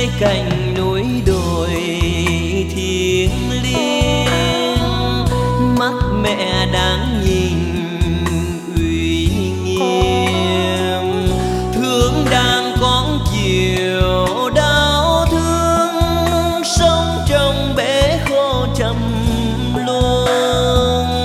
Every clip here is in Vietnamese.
nơi cạnh núi đồi thiêng liêng, mắt mẹ đáng nhìn uy nghiêm, thương đang con chiều đau thương, sống trong bể khô trầm luân.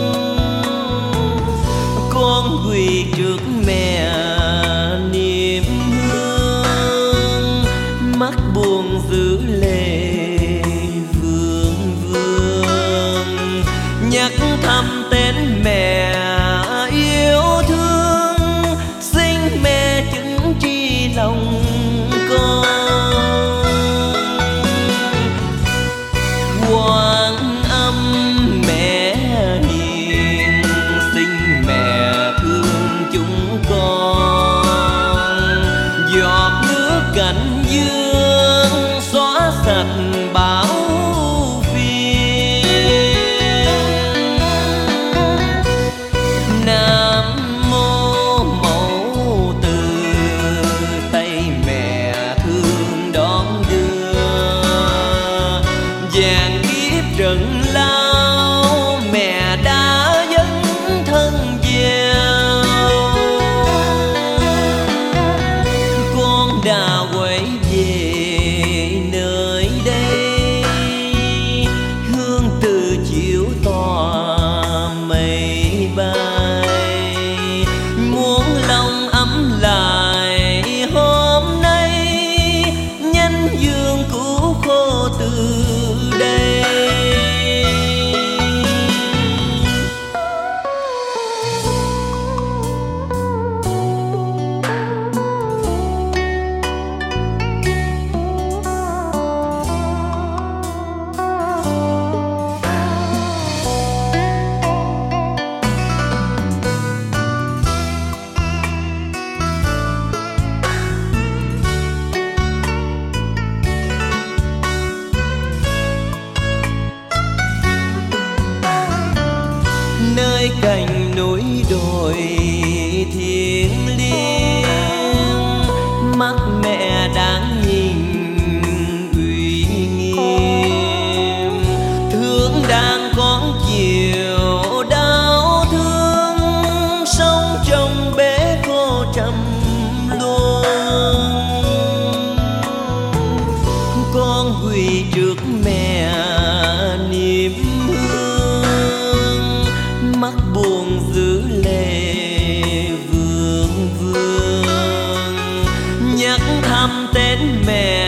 Con quỳ trước mẹ niềm hương, mắt buồn giữ lệ vương vương, nhắc thăm tên mẹ yêu thương, xin mẹ chứng tri lòng con. Quan âm mẹ hiền, xin mẹ thương chúng con, giọt nước cảnh dương xóa sạch bão phiền. Nam mô mẫu từ, tay mẹ thương đón đưa, vàng kiếp trận lao mẹ đã dấn thân gieo. Con đã quay về nơi đây, hương từ chiếu tỏa mây bay, muốn lòng ấm lại hôm nay, nhanh dương cứu khô từ đây. Nơi cạnh núi đồi thiêng liêng, mắt mẹ đáng nhìn uy nghiêm, thương đang con chiều đau thương, sống trong bể khô trầm luân. Con quỳ trước mẹ niềm hương, mắt buồn giữ lệ vương vương, nhắc thăm tên mẹ